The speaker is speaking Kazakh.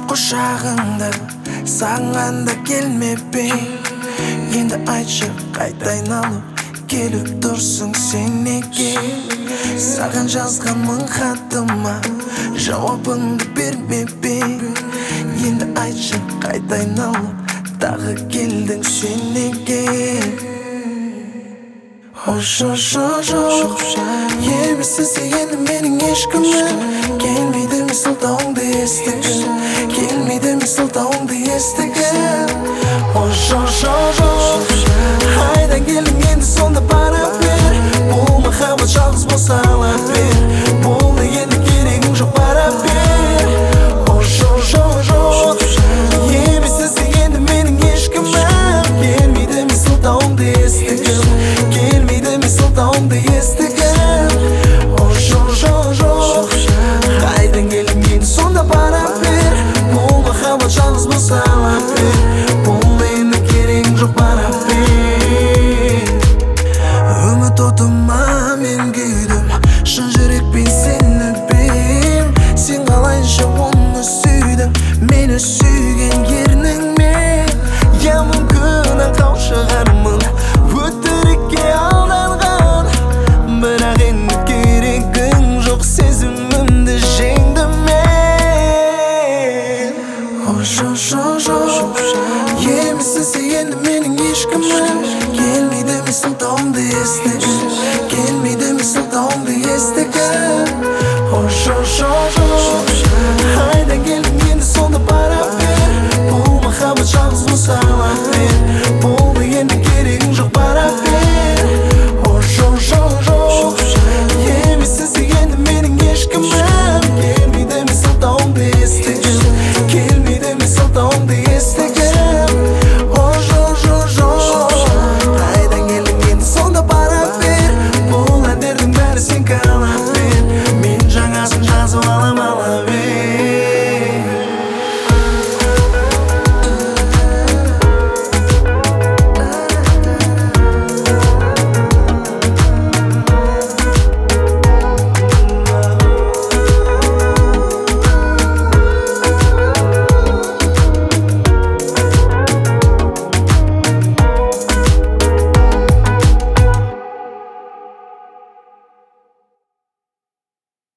Құшағыңда сағынғанда келмеппін. Енді айтшы қайта айналып келіп тұрсың сен неге? Саған жазған мың хатыма жауабыңды бермеппін. Енді айтшы қайта айналып тағы келдің сен неге? Жоқ емессің сен енді менің ешкімім. Келмейді ме сылтауыңды естігім, келмейді ме сылтауыңды естігім. Жоқ қайдан келдің енді сонда бара бер. Бұл махаббат жалғыз болса ала бер. Болды енді керегің жоқ бара бер. Жоқ емессің сен енді менің ешкімім. Келмейді ме сылтауыңды естігім, келмейді ме сылтауыңды естігім. Жоқ қайдан келдің енді сонда бара бер. Бұл махаббат жалғыз болса ала бер. Болды енді керегің жоқ бара бер. Үміт отыма мен күйдім, шын жүрекпен сені бейім. Сен қалайша оны сүйдің, мені сүйген ерніңмен. Я мүмкін аңқау шығармын, өтірікке алданған. Бірақ енді керегің жоқ, сезімімді жеңдім мен. Жоқ емессің сен енді менің ешкімім. Келмейді ме сылтауыңды естігім, келмейді ме сылтауыңды естігім. Жоқ қайдан келдің енді сонда бара бер. Бұл махаббат жалғыз болса ала бер. Болды енді керегің жоқ бара бер. Жоқ емессің сен енді менің ешкімім. Келмейді ме сылтауыңды естігім, келмейді ме сылтауыңды естігім. Жоқ қайдан келдің енді сонда бара бер. Бұл әндердің бәрі сен қалап бер. Мен жаңасын жазып алам ала бер.